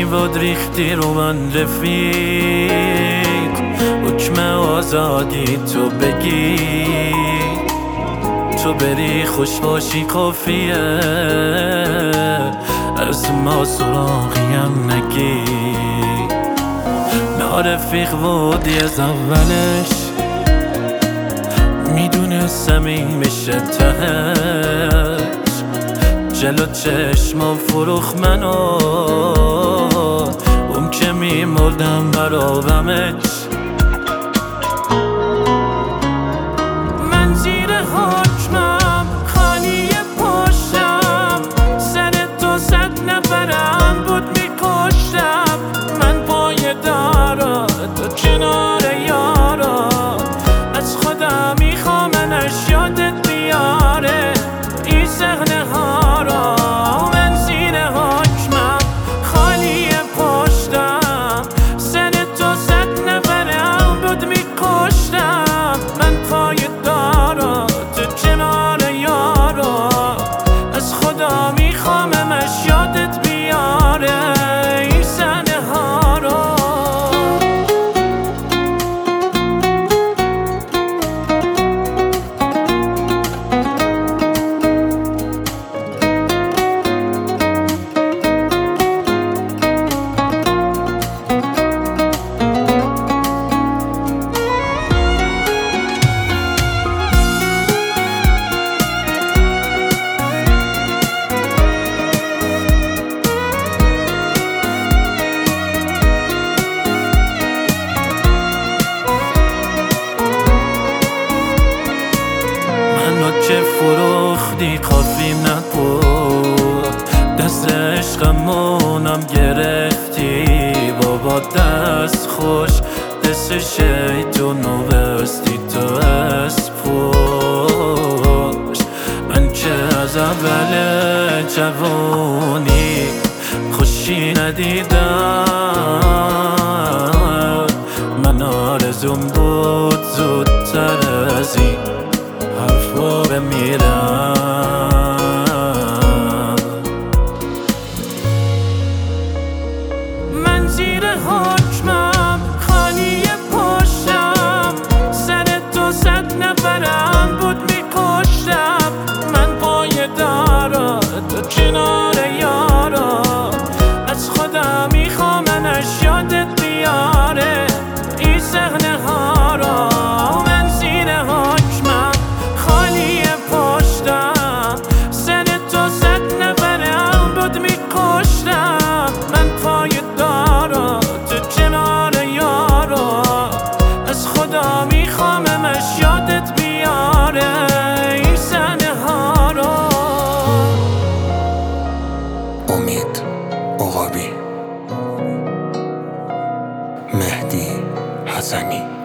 واد ریختی رو من رفیق، حکم آزادی تو بگی، تو بری خوش باشی کافیه، از ما سراغیم نگی. نارفیق وادی از اولش میدونستم این میشه تهش، جلو چشمم فروخ منو، اون که میمردم برابمش. من زیر حکمم خالی پشتم، سر تو 100 نفرم بود میکشتم. من پای دارا تو کنار یارا، از خدا میخوامنش یادت بیاره این صحنه ها را. من زیر حکمم خالی پشتم، سر تو 100 نفرم بود میکشتم. من پای دارا تو کنار یارا، از خدا میخواممش یادت بیاره این صحنه ها را. که فروختی کافیم نبود، دست عشقمونم گرفتی بابا دست خوش، دست شیطونو بستی تو از پوش. من که از اول جوانی خوشی ندیدم، من آرزوم بود زودتر از این حرفا بمیرم. من زیر حکمم خالی پشتم، سر تو 100 نفرم بود میکشتم. من پای دارا تو کنار یارا، از خدا میخوامنش یادت بیاره این صحنه ها را. من زیر حکمم خالی پشتم، سر تو 100 نفرم بود میکشتم. من پای دارا تو کنار یارا، از خدا میخواممش یادت بیاره این صحنه ها را. امید عقابی، مهدی حسنی.